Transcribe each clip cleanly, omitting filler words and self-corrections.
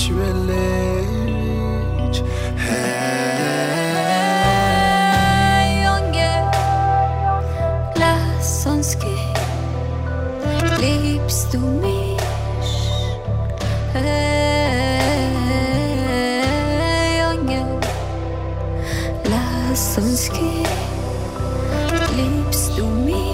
village. Hey, unge, lass uns gehen. Liebst du mich? Hey, unge, lass uns gehen. Liebst du mich?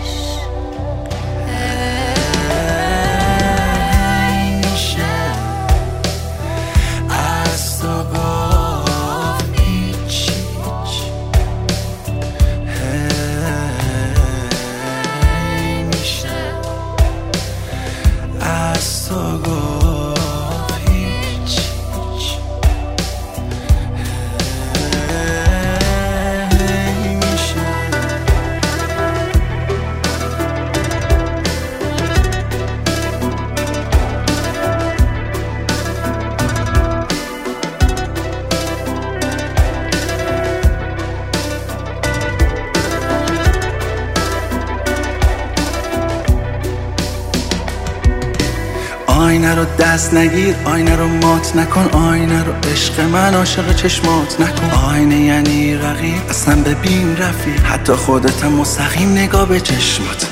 آینه رو دست نگیر، آینه رو مات نکن، آینه رو عشق من عاشق چشمات نکن. آینه یعنی رقیب، اصلا ببین رفیق، حتی خودتم مستقیم نگاه به چشمات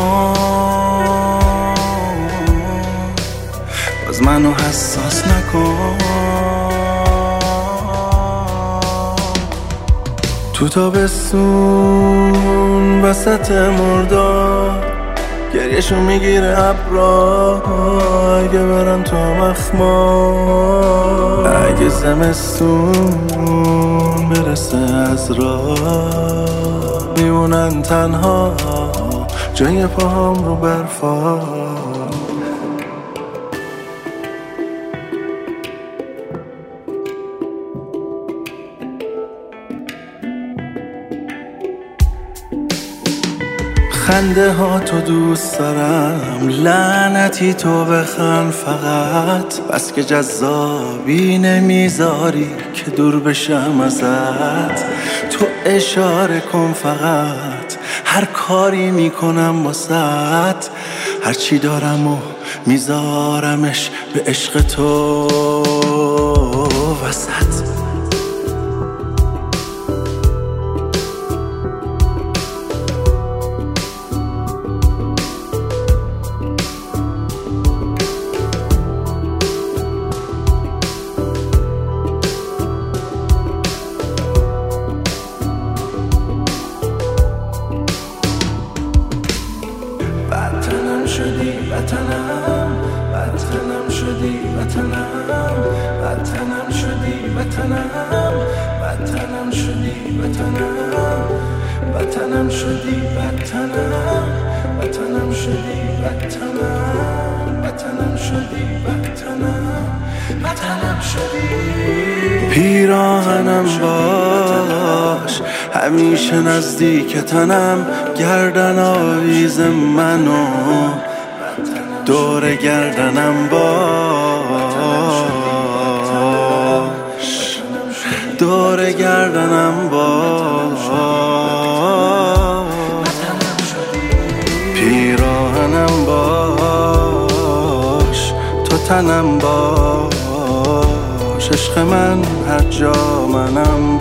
نکن. باز منو حساس نکن. تو تابستون وسط مرداد گریهشو میگیره ابرا، اگه برن تو مخمار، اگه زمستون برسه از راه میمونن تنها جای پاهم رو برفا. خنده ها تو دوست دارم، لعنتی تو بخند فقط، بس که جذابی نمیذاری که دور بشم ازت. تو اشاره کن فقط، هر کاری میکنم واسط، هرچی دارم و میذارمش به عشق تو وسط. وطنم شدی وطنم، وطنم شدی وطنم، وطنم شدی وطنم، وطنم شدی وطنم، وطنم شدی وطنم، وطنم شدی وطنم، وطنم شدی. پیراهنم باش همیشه نزدیک تنم، گردن آویز منو دور گردنم باش، دور گردنم باش. پیراهنم باش تو تنم باش، عشق من هر جا منم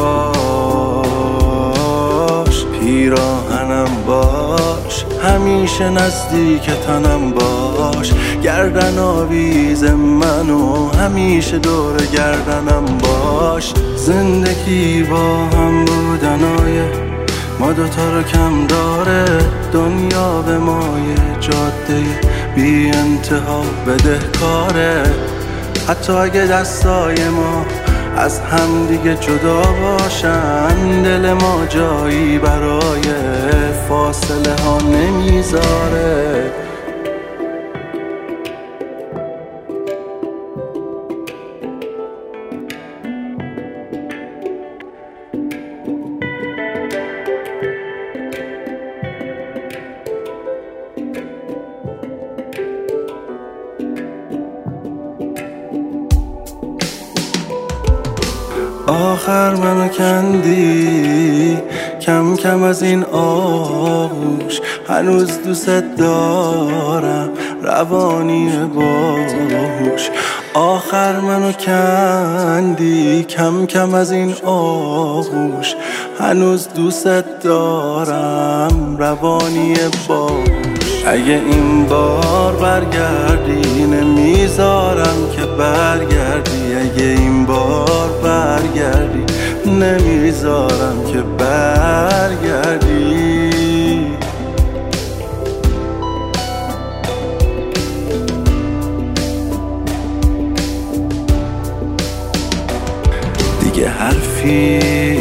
باش. پیراهنم باش همیشه نزدیک تنم باش، گردن آویز منو همیشه دور گردنم باش. زندگی با هم بودنای ما دوتا رو کم داره، دنیا به مای جاده بی انتها بدهکاره. حتی اگه دستای ما از هم دیگه جدا باشن، دل ما جایی برای فاصله ها نمیذاره. آخر منو کندی کم کم از این آغوش، هنوز دوست دارم روانی باهوش. آخر منو کندی کم کم از این آغوش، هنوز دوست دارم روانی باش. اگه این بار برگردی نمیذارم که برگردی، اگه این بار برگردی نمیذارم که برگردی. دیگه حرفی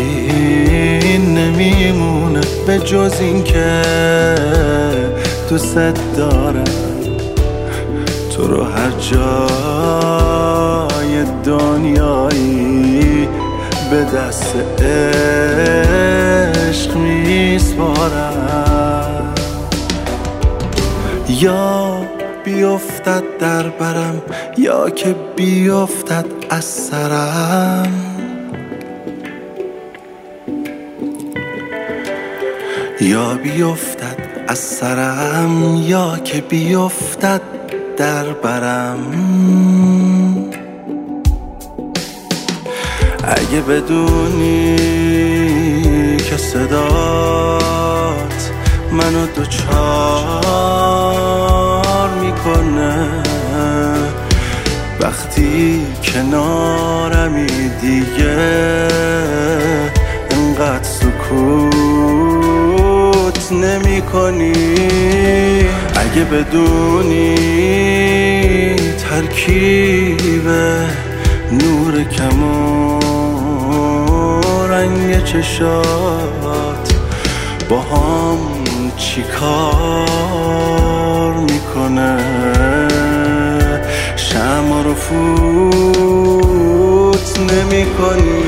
نمیمونه به جز این که دوست دارم تو رو، هر جای دنیایی به دست عشق میسپارم. یا بیفتد در برم یا که بیفتد از سرم، یا بیفتد از سرم یا که بیفتد در برم. اگه بدونی که صدات منو دوچار میکنه، وقتی کنارمی دیگه انقدر سکوت نمی کنی. اگه بدونی ترکیب نور کم و رنگ چشات با هم چی کار میکنه، شمع رو فوت نمی کنی.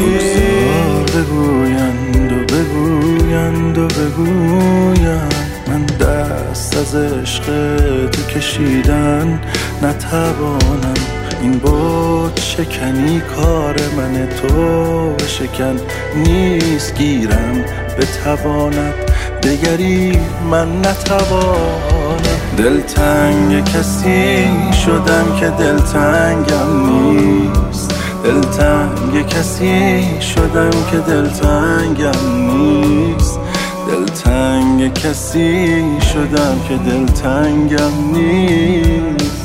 بگویند و بگویند و بگویند من دست از عشق تو کشیدن نتوانم. این بود شکنی کار من، تو شکن نیست گیرم بتواند دگری من نتوانم. دلتنگ کسی شدم که دلتنگم نیست، دلتنگ کسی شدم که دلتنگم نیست، دلتنگ کسی شدم که دلتنگم نیست.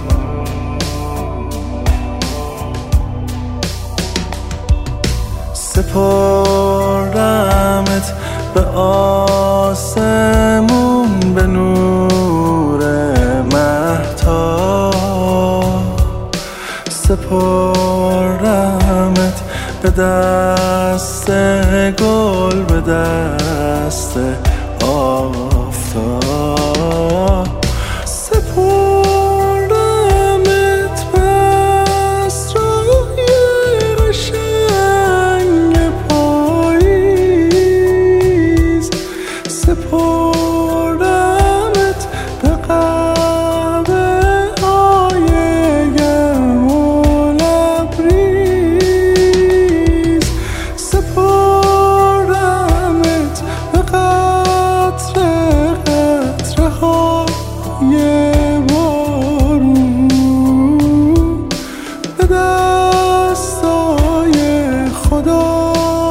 سپردمت به آسمون به نور مهتاب، سپردمت به دست گل به دست آفتاب، سپردمت به اسرای قشنگ پاییز، سپردمت به قهوه های گرم و لبریز، سپردمت به قطره قطره های بارون، به دستای خدا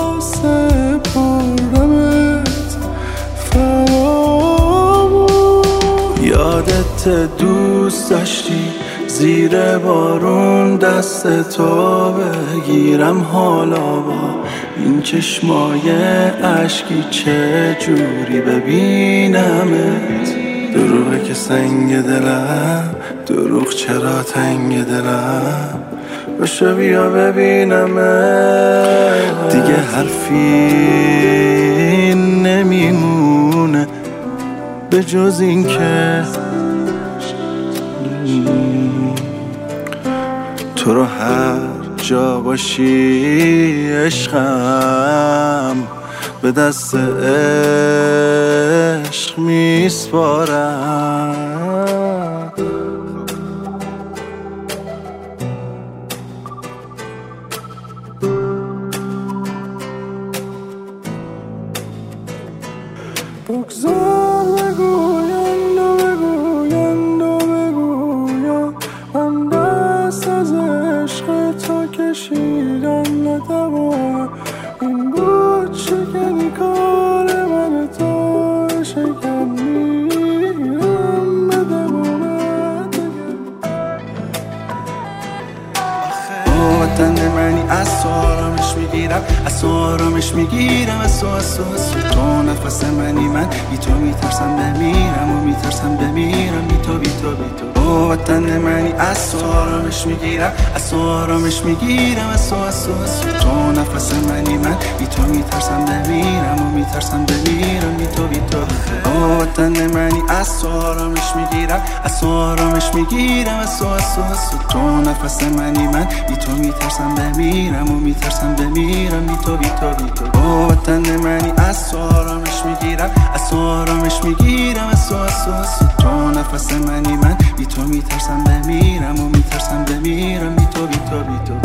سپردمت فرامون. یادت دوست داشتی زیر بارون دست تو بگیرم، حالا با این چشمای اشکی چه جوری ببینمت. دروغه که سنگ دلم، دروغ چرا تنگ دلم، بشو بیا ببینمت. دیگه حرفی نمیمونه به جز این که تو رو هر جا باشی عشقم به دست عشق میسپارم. بگذار بگویند و بگویند و بگویند من دست از میگیرم، از تو آرامش میگیرم، از تو تو نفس منی، من بی تو میترسم بمیرم و میترسم بمیرم، بی تو بی تو بی تو او وطن منی. از تو آرامش میگیرم، از تو آرامش میگیرم، از تو تو نفس منی، من بی تو میترسم بمیرم و میترسم بمیرم، بی تو بی تو او وطن منی. از تو آرامش میگیرم، از تو آرامش میگیرم، از تو تو نفس منی، من بی تو میترسم بمیرم و میترسم بمیرم، بی تو بی تو بی تو او وطن منی. از تو آرامش میگیرم، از تو آرامش میگیرم، از تو تو نفس منی، من بی تو میترسم بمیرم و میترسم بمیرم، بی تو بی تو بی تو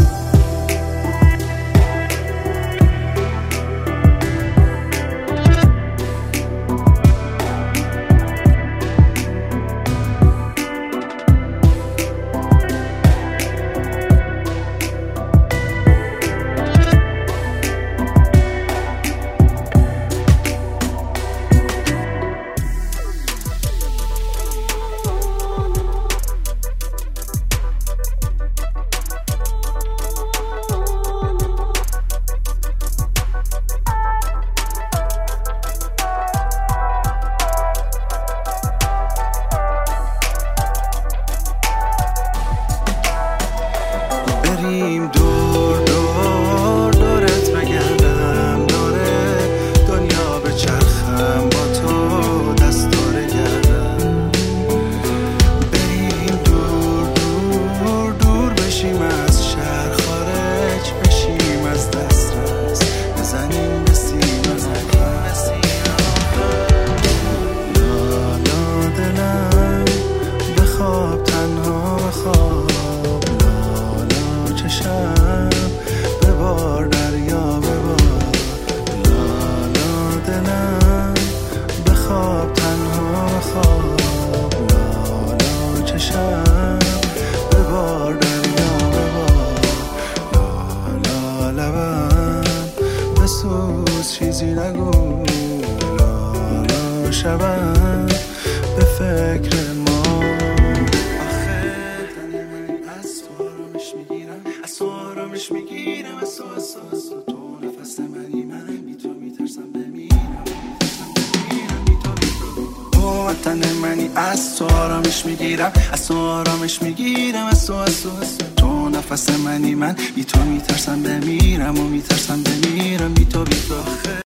بریم دور دور دورت بگردم، دوره دنیا به چرخم، با تو دستاره گردم. بریم دور دور دور بشیم از شهر، خارج بشیم از دسترس، بزنیم به سینه، بزنیم به سینه. لالا دلم بخواب تنها بخواب، چشم ببار دریا ببار. لالا دلم بخواب تنها بخواب، لالا چشم ببار دریا ببار. لالا لبم بسوز چیزی نگو، لالا شبم به فکر ما. از تو آرامش میگیرم، از تو تو نفس منی، من بی تو میترسم بمیرم، بی تو بی تو او وطن منی. از تو آرامش میگیرم، از تو آرامش میگیرم، از تو تو نفس منی، من بی تو میترسم بمیرم و میترسم بمیرم، بی تو بی تو